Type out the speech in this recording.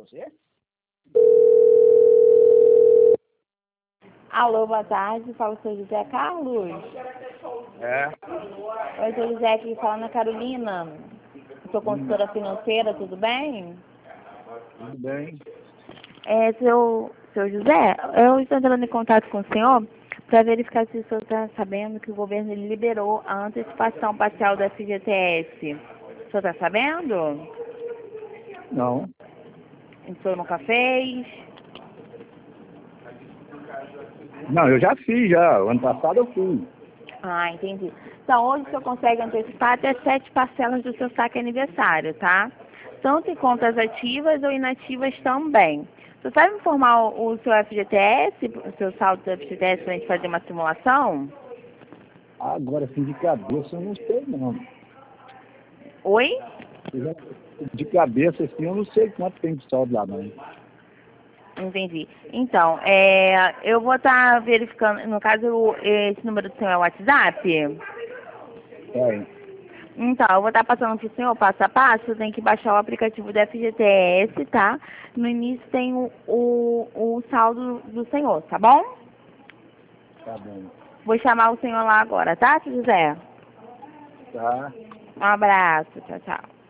você? Alô, boa tarde. Fala o seu José Carlos. É. Oi, seu José, aqui falando a Carolina. Sou consultora financeira, tudo bem? Tudo bem. Seu José, eu estou entrando em contato com o senhor para verificar se o senhor está sabendo que o governo ele liberou a antecipação parcial do FGTS. O senhor está sabendo? Não. O senhor nunca fez? Não, eu já fiz já. O ano passado eu fiz. Ah, entendi. Então, hoje o senhor consegue antecipar até 7 parcelas do seu saque aniversário, tá? Tanto em contas ativas ou inativas também. Você sabe informar o seu FGTS, o seu saldo do FGTS, para a gente fazer uma simulação? Agora, assim, de cabeça eu não sei, não. Oi? De cabeça, assim, eu não sei quanto tem de saldo lá, não. Entendi. Então, eu vou estar verificando, no caso, esse número do seu é o WhatsApp? É. Então, eu vou estar passando para o senhor passo a passo, tem que baixar o aplicativo do FGTS, tá? No início tem o saldo do senhor, tá bom? Tá bom. Vou chamar o senhor lá agora, tá, seu José? Tá. Um abraço, tchau, tchau.